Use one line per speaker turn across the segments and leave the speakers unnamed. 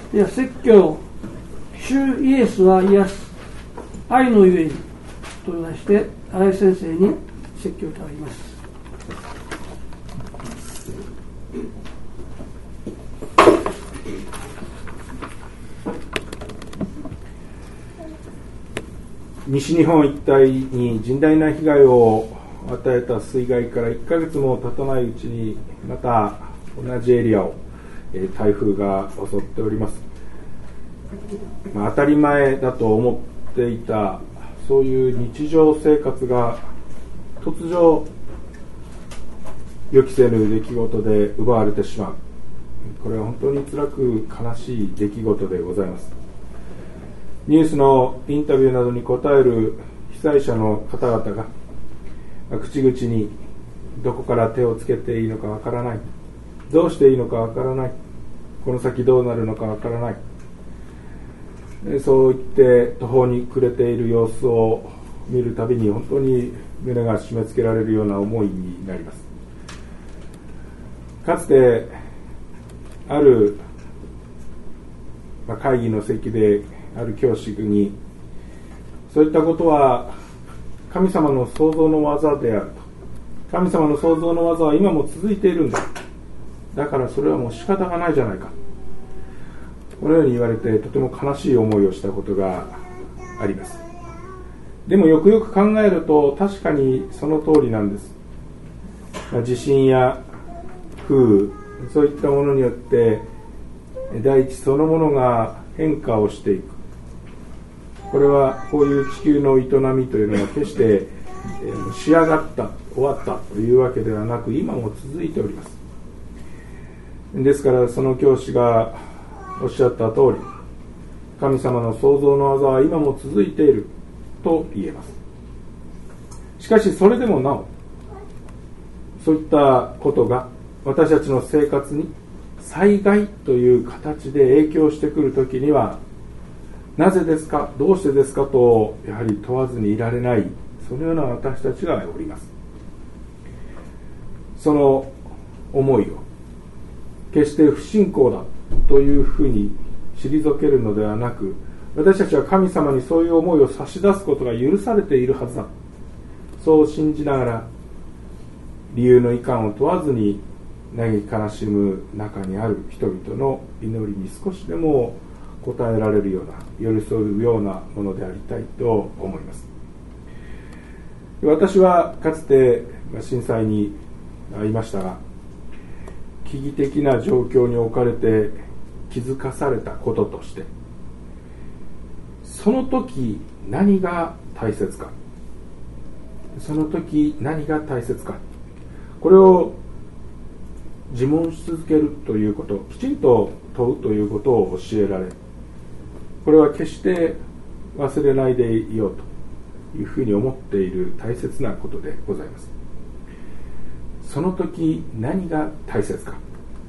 では説教、主イエスは癒す愛のゆえにと題して新井先生に説教いただきます。
西日本一帯に甚大な被害を与えた水害から1ヶ月も経たないうちにまた同じエリアを台風が襲っております。当たり前だと思っていたそういう日常生活が突如予期せぬ出来事で奪われてしまう。これは本当に辛く悲しい出来事でございます。ニュースのインタビューなどに答える被災者の方々が口々にどこから手をつけていいのかわからない、どうしていいのかわからない、この先どうなるのかわからない、そう言って途方に暮れている様子を見るたびに本当に胸が締め付けられるような思いになります。かつてある会議の席である教師に、そういったことは神様の創造の技であると、神様の創造の技は今も続いているんだ、だからそれはもう仕方がないじゃないか、このように言われてとても悲しい思いをしたことがあります。でもよくよく考えると確かにその通りなんです。地震や風雨、そういったものによって大地そのものが変化をしていく。これはこういう地球の営みというのは決して仕上がった、終わったというわけではなく、今も続いております。ですからその教師がおっしゃった通り、神様の創造の技は今も続いていると言えます。しかしそれでもなお、そういったことが私たちの生活に災害という形で影響してくるときには、なぜですか、どうしてですかとやはり問わずにいられない、そのような私たちがおります。その思いを決して不信仰だというふうに退けるのではなく、私たちは神様にそういう思いを差し出すことが許されているはずだ、そう信じながら理由のいかんを問わずに嘆き悲しむ中にある人々の祈りに少しでも応えられるような、寄り添うようなものでありたいと思います。私はかつて震災に遭いましたが、危機的な状況に置かれて気づかされたこととして、その時何が大切か、その時何が大切か、これを自問し続けるということ、きちんと問うということを教えられ、これは決して忘れないでいようというふうに思っている大切なことでございます。その時何が大切か。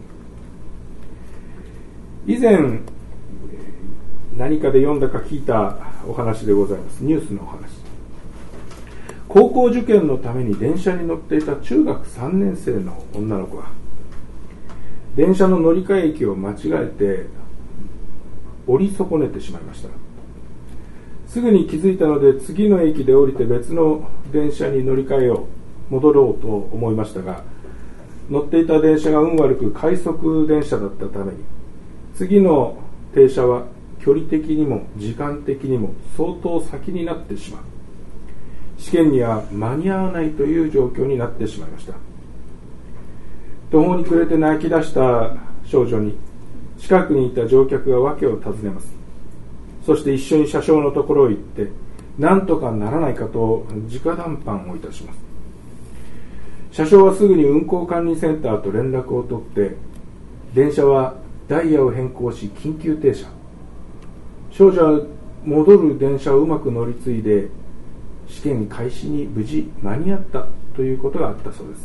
以前何かで読んだか聞いたお話でございます。ニュースのお話。高校受験のために電車に乗っていた中学3年生の女の子が電車の乗り換え駅を間違えて降り損ねてしまいました。すぐに気づいたので次の駅で降りて別の電車に乗り換えよう、戻ろうと思いましたが、乗っていた電車が運悪く快速電車だったために、次の停車は距離的にも時間的にも相当先になってしまう。試験には間に合わないという状況になってしまいました。途方に暮れて泣き出した少女に近くにいた乗客が訳を尋ねます。そして一緒に車掌のところへ行って何とかならないかと直談判をいたします。車掌はすぐに運行管理センターと連絡を取って、電車はダイヤを変更し緊急停車。少女は戻る電車をうまく乗り継いで試験開始に無事間に合ったということがあったそうです。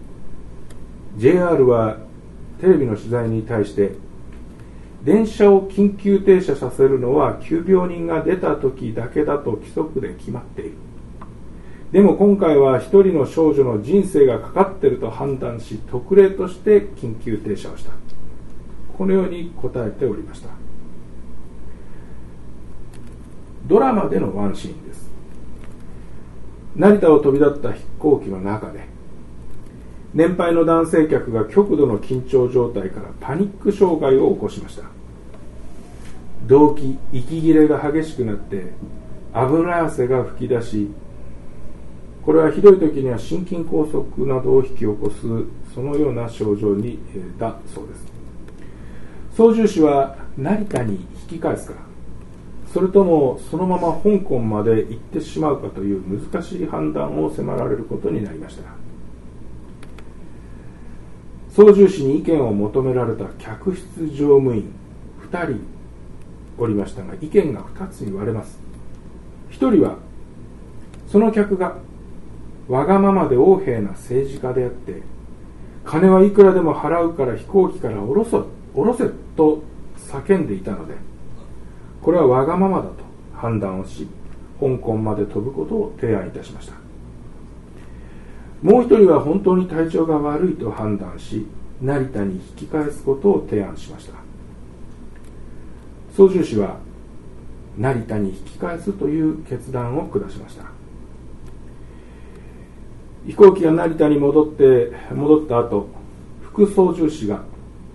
JR はテレビの取材に対して、電車を緊急停車させるのは急病人が出た時だけだと規則で決まっている。でも今回は一人の少女の人生がかかっていると判断し、特例として緊急停車をした。このように答えておりました。 ドラマでのワンシーンです。成田を飛び立った飛行機の中で、年配の男性客が極度の緊張状態からパニック障害を起こしました。動悸、息切れが激しくなって油汗が噴き出し、これはひどい時には心筋梗塞などを引き起こす、そのような症状にだそうです。操縦士は成田に引き返すか、それともそのまま香港まで行ってしまうかという難しい判断を迫られることになりました。操縦士に意見を求められた客室乗務員2人おりましたが、意見が2つに割れます。1人は、その客がわがままで横柄な政治家であって、金はいくらでも払うから飛行機から降ろせと叫んでいたので、これはわがままだと判断をし、香港まで飛ぶことを提案いたしました。もう一人は本当に体調が悪いと判断し、成田に引き返すことを提案しました。操縦士は成田に引き返すという決断を下しました。飛行機が成田に戻った後、副操縦士が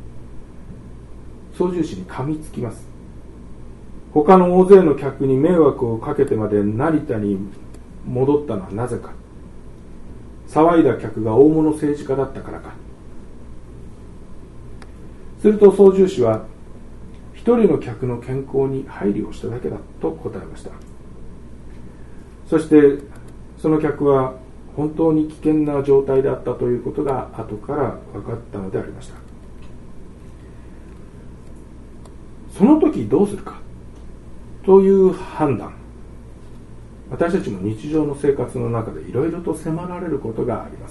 操縦士に噛みつきます。他の大勢の客に迷惑をかけてまで成田に戻ったのはなぜか。騒いだ客が大物政治家だったからか。すると操縦士は、一人の客の健康に配慮をしただけだと答えました。そしてその客は本当に危険な状態であったということが後から分かったのでありました。その時どうするかという判断、私たちも日常の生活の中でいろいろと迫られることがあります。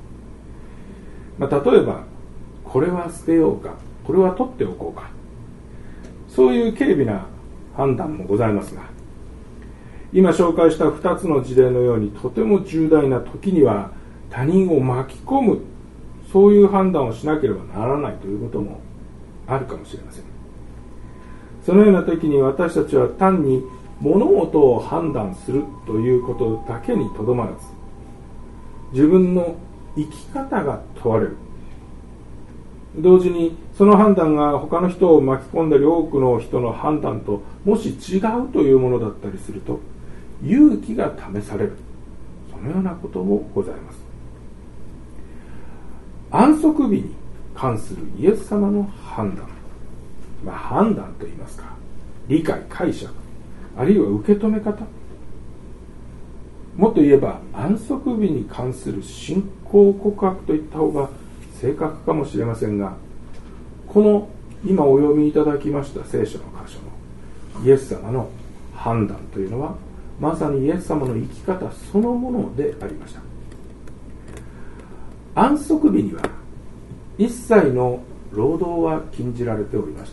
例えば、これは捨てようか、これは取っておこうか、そういう軽微な判断もございますが、今紹介した2つの事例のようにとても重大な時には他人を巻き込む、そういう判断をしなければならないということもあるかもしれません。そのような時に私たちは単に物事を判断するということだけにとどまらず、自分の生き方が問われる。同時にその判断が他の人を巻き込んだり多くの人の判断ともし違うというものだったりすると勇気が試される、そのようなこともございます。安息日に関するイエス様の判断、判断といいますか、理解、解釈、あるいは受け止め方、もっと言えば安息日に関する信仰告白といった方が正確かもしれませんが、この今お読みいただきました聖書の箇所のイエス様の判断というのは、まさにイエス様の生き方そのものでありました。安息日には一切の労働は禁じられておりました。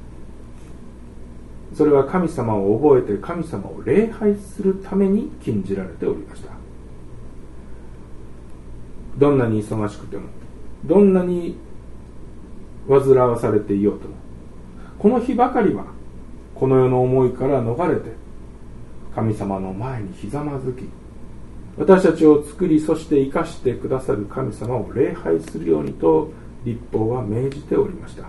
それは神様を覚えて神様を礼拝するために禁じられておりました。どんなに忙しくても、どんなに煩わされていようとも、この日ばかりはこの世の思いから逃れて神様の前にひざまずき、私たちを作り、そして生かしてくださる神様を礼拝するようにと律法は命じておりました。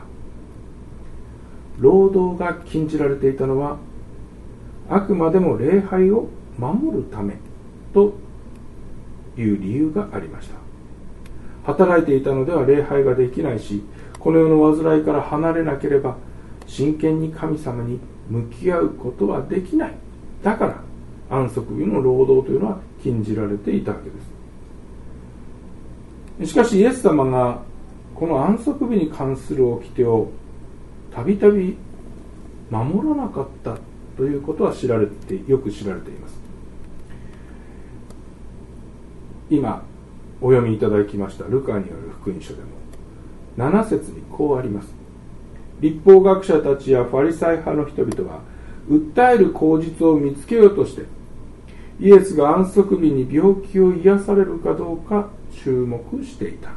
労働が禁じられていたのはあくまでも礼拝を守るためという理由がありました。働いていたのでは礼拝ができないし、この世の煩いから離れなければ真剣に神様に向き合うことはできない。だから安息日の労働というのは禁じられていたわけです。しかしイエス様がこの安息日に関する掟をたびたび守らなかったということはよく知られています。今お読みいただきましたルカによる福音書でも7節にこうあります。律法学者たちやファリサイ派の人々は訴える口実を見つけようとしてイエスが安息日に病気を癒されるかどうか注目していた。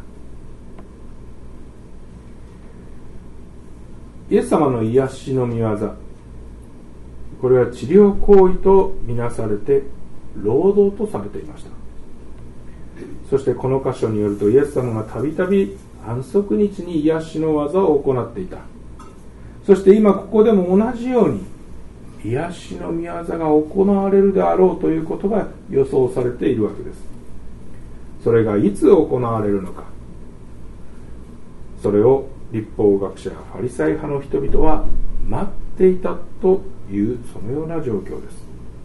イエス様の癒しの御業、 これは治療行為とみなされて労働とされていました。そしてこの箇所によると、イエス様がたびたび安息日に癒しの技を行っていた。そして今ここでも同じように癒しの御業が行われるであろうということが予想されているわけです。それがいつ行われるのか、それを律法学者やファリサイ派の人々は待っていたという、そのような状況です。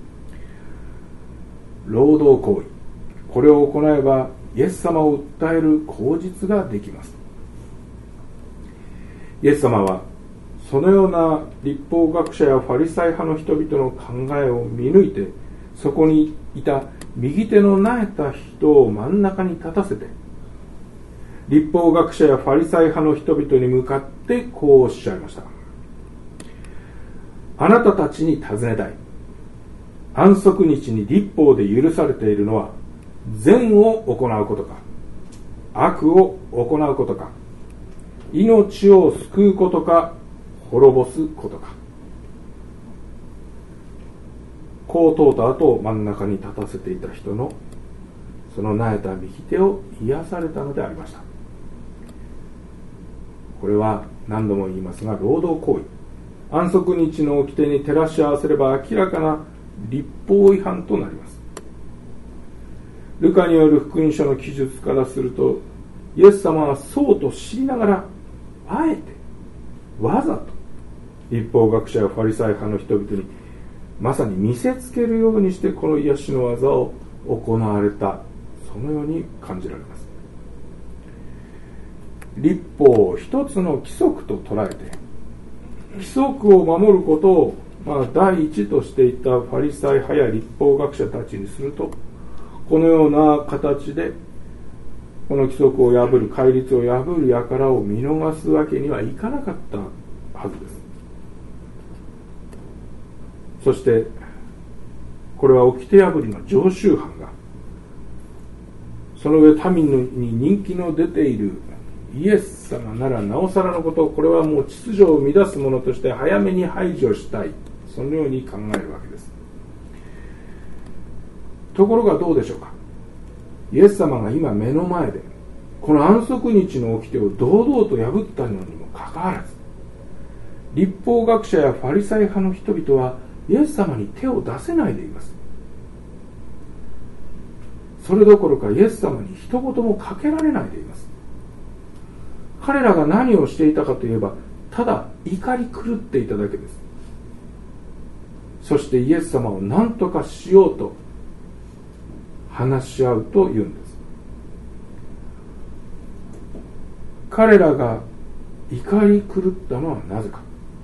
労働行為、これを行えばイエス様を訴える口実ができます。イエス様はそのような律法学者やファリサイ派の人々の考えを見抜いて、そこにいた右手のなえた人を真ん中に立たせて、律法学者やファリサイ派の人々に向かってこうおっしゃいました。あなたたちに尋ねたい。安息日に律法で許されているのは善を行うことか、悪を行うことか、命を救うことか、滅ぼすことか。こう問うた後、真ん中に立たせていた人のそのなえた右手を癒されたのでありました。これは何度も言いますが、労働行為、安息日の掟に照らし合わせれば明らかな律法違反となります。ルカによる福音書の記述からすると、イエス様はそうと知りながら、あえてわざと律法学者やファリサイ派の人々にまさに見せつけるようにしてこの癒しの技を行われた、そのように感じられます。律法を一つの規則と捉えて、規則を守ることを第一としていたファリサイ派や律法学者たちにすると、このような形でこの規則を破る、戒律を破る輩を見逃すわけにはいかなかったはずです。そしてこれは掟破りの常習犯が、その上民に人気の出ているイエス様ならなおさらのこと、これはもう秩序を乱すものとして早めに排除したい、そのように考えるわけです。ところがどうでしょうか。イエス様が今目の前でこの安息日の掟を堂々と破ったのにもかかわらず、律法学者やファリサイ派の人々はイエス様に手を出せないでいます。それどころかイエス様に一言もかけられないでいます。彼らが何をしていたかといえば、ただ怒り狂っていただけです。そしてイエス様を何とかしようと話し合うというんです。彼らが怒り狂ったのはなぜか。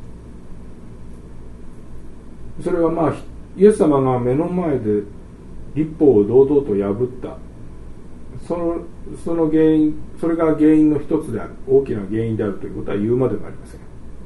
それはイエス様が目の前で律法を堂々と破ったその原因、それが原因の一つである、大きな原因であるということは言うまでもありません。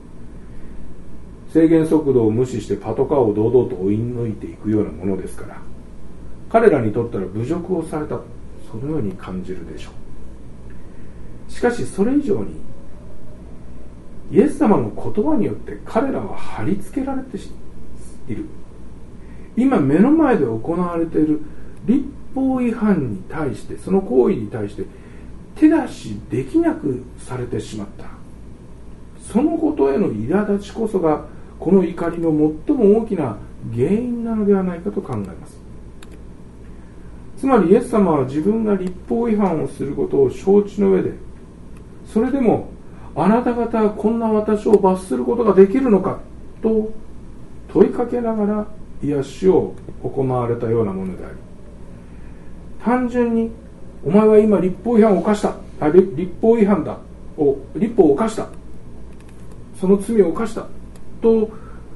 制限速度を無視してパトカーを堂々と追い抜いていくようなものですから、彼らにとったら侮辱をされた、そのように感じるでしょう。しかしそれ以上に、イエス様の言葉によって彼らは貼り付けられている。今目の前で行われている律法違反に対して、その行為に対して手出しできなくされてしまった、そのことへの苛立ちこそがこの怒りの最も大きな原因なのではないかと考えます。つまりイエス様は自分が律法違反をすることを承知の上で、それでもあなた方はこんな私を罰することができるのかと問いかけながら癒しを行われたようなものであり、単純にお前は今律法違反を犯した、律法違反だ、律法を犯した、その罪を犯したと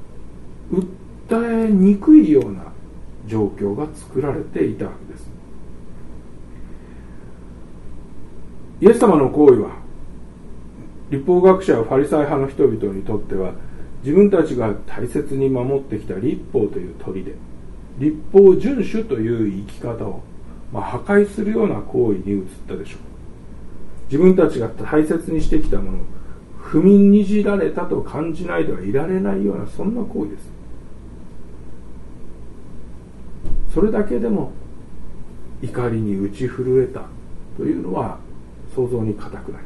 訴えにくいような状況が作られていたわけです。イエス様の行為は律法学者やファリサイ派の人々にとっては、自分たちが大切に守ってきた律法という砦で、律法遵守という生き方を破壊するような行為に移ったでしょう。自分たちが大切にしてきたものを踏みにじられたと感じないではいられないような、そんな行為です。 それだけでも怒りに打ち震えたというのは想像に難くない。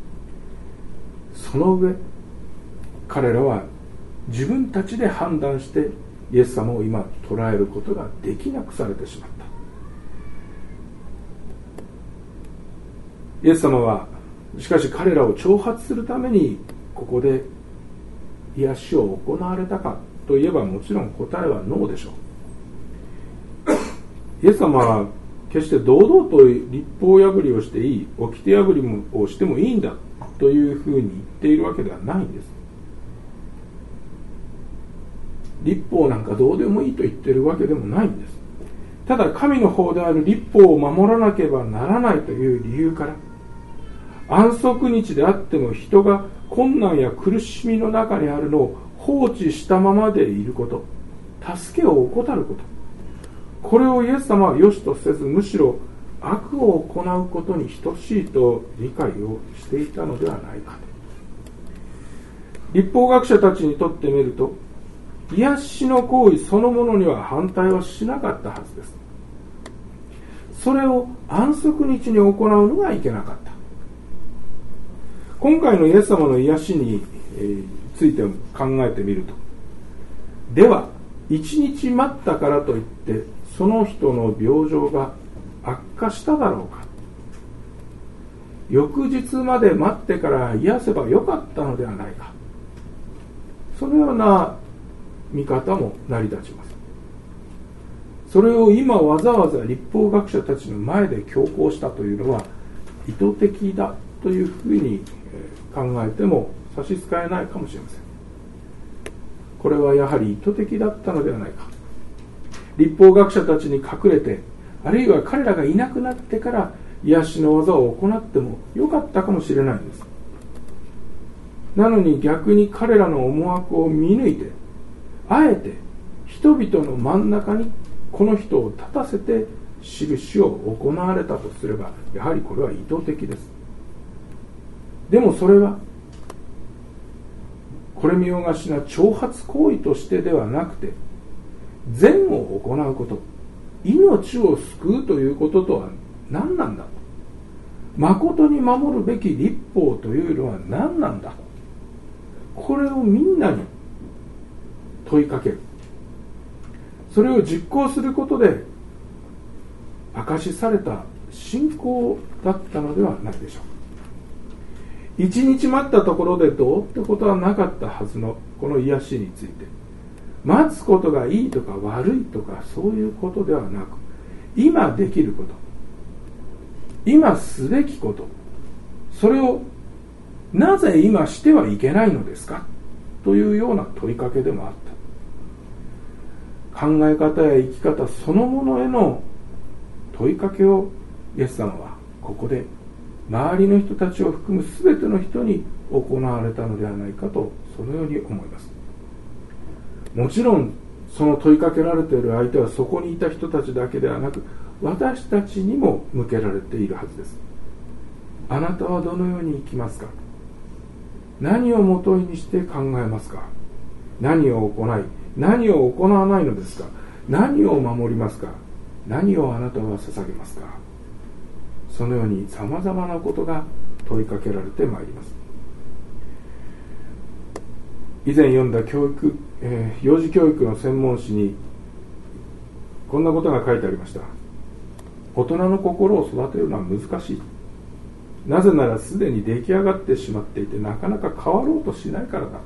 その上、彼らは自分たちで判断してイエス様を今捉えることができなくされてしまった。イエス様はしかし彼らを挑発するためにここで癒しを行われたかといえば、もちろん答えはノーでしょう。イエス様は決して堂々と律法破りをしていい、掟破りをしてもいいんだというふうに言っているわけではないんです。律法なんかどうでもいいと言っているわけでもないんです。ただ神の方である律法を守らなければならないという理由から、安息日であっても人が困難や苦しみの中にあるのを放置したままでいること、助けを怠ること、これをイエス様は良しとせず、むしろ悪を行うことに等しいと理解をしていたのではないかと。律法学者たちにとってみると、癒しの行為そのものには反対はしなかったはずです。それを安息日に行うのがいけなかった。今回のイエス様の癒しについて考えてみると、では一日待ったからといってその人の病状が悪化しただろうか。翌日まで待ってから癒せばよかったのではないか。そのような見方も成り立ちます。それを今わざわざ律法学者たちの前で強行したというのは意図的だというふうに考えても差し支えないかもしれません。これはやはり意図的だったのではないか。律法学者たちに隠れて、あるいは彼らがいなくなってから癒しの技を行ってもよかったかもしれないんです。なのに逆に彼らの思惑を見抜いて、あえて人々の真ん中にこの人を立たせて印を行われたとすれば、やはりこれは意図的です。でもそれはこれ見よがしな挑発行為としてではなくて、善を行うこと、命を救うということとは何なんだと、誠に守るべき律法というのは何なんだ、これをみんなに問いかける。それを実行することで証しされた信仰だったのではないでしょうか。一日待ったところでどうってことはなかったはずのこの癒しについて、待つことがいいとか悪いとかそういうことではなく、今できること、今すべきこと、それをなぜ今してはいけないのですかというような問いかけでもあった。考え方や生き方そのものへの問いかけをイエス様はここで周りの人たちを含む全ての人に行われたのではないかと、そのように思います。もちろんその問いかけられている相手はそこにいた人たちだけではなく、私たちにも向けられているはずです。あなたはどのように生きますか？何をもとにして考えますか？何を行い、何を行わないのですか？何を守りますか？何をあなたは捧げますか？そのようにさまざまなことが問いかけられてまいります。以前読んだ幼児教育の専門誌にこんなことが書いてありました。大人の心を育てるのは難しい。なぜならすでに出来上がってしまっていて、なかなか変わろうとしないからだと。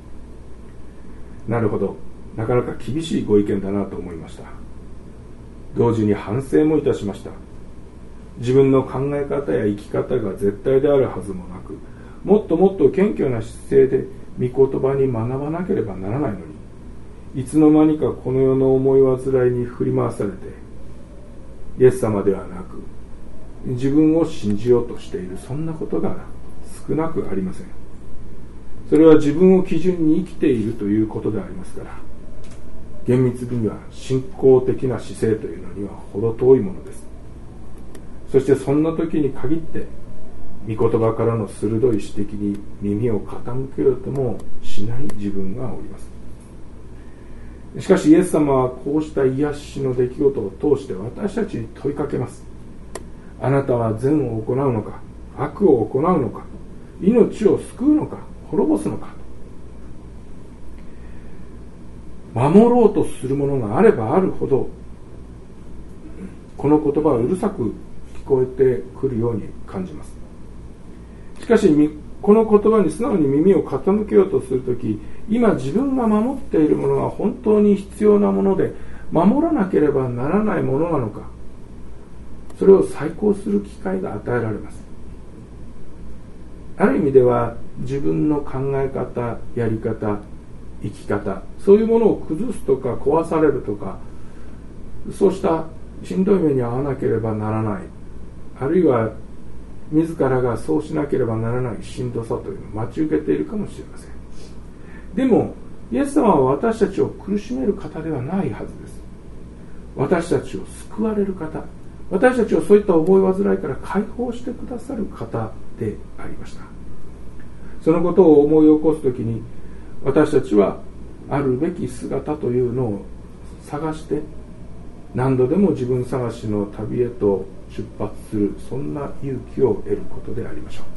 なるほど、なかなか厳しいご意見だなと思いました。同時に反省もいたしました。自分の考え方や生き方が絶対であるはずもなく、もっともっと謙虚な姿勢で御言葉に学ばなければならないのに、いつの間にかこの世の思い煩いに振り回されて、イエス様ではなく自分を信じようとしている、そんなことが少なくありません。それは自分を基準に生きているということでありますから、厳密には信仰的な姿勢というのには程遠いものです。そしてそんな時に限って御言葉からの鋭い指摘に耳を傾けようともしない自分がおります。 しかしイエス様はこうした癒しの出来事を通して私たちに問いかけます。あなたは善を行うのか、悪を行うのか、命を救うのか、滅ぼすのか。守ろうとするものがあればあるほど、この言葉はうるさく聞こえてくるように感じます。しかしこの言葉に素直に耳を傾けようとするとき、今自分が守っているものが本当に必要なもので、守らなければならないものなのか、それを再考する機会が与えられます。ある意味では自分の考え方、やり方、生き方、そういうものを崩すとか壊されるとか、そうしたしんどい目に遭わなければならない、あるいは自らがそうしなければならないしんどさというのを待ち受けているかもしれません。でもイエス様は私たちを苦しめる方ではないはずです。私たちを救われる方、私たちをそういった覚え煩いから解放してくださる方でありました。そのことを思い起こすときに、私たちはあるべき姿というのを探して、何度でも自分探しの旅へと出発する、そんな勇気を得ることでありましょ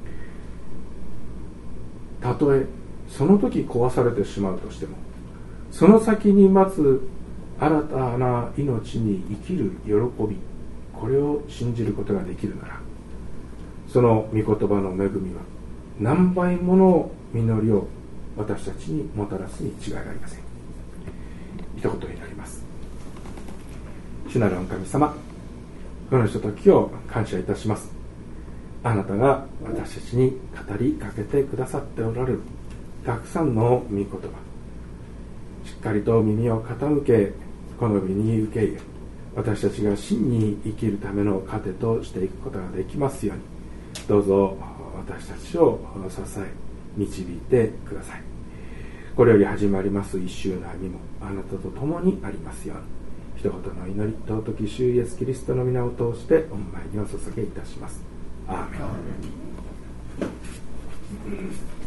う。たとえその時壊されてしまうとしても、その先に待つ新たな命に生きる喜び、これを信じることができるなら、その御言葉の恵みは何倍もの実りを私たちにもたらすに違いありません。一言になります。主なる御神様、このひとときを感謝いたします。あなたが私たちに語りかけてくださっておられるたくさんの御言葉、しっかりと耳を傾け、この身に受け入れ、私たちが真に生きるための糧としていくことができますように、どうぞ私たちを支え導いてください。これより始まります一週の歩みもあなたと共にありますように、一言の祈り、尊き主イエスキリストの皆を通して御前にお捧げいたします。アーメン。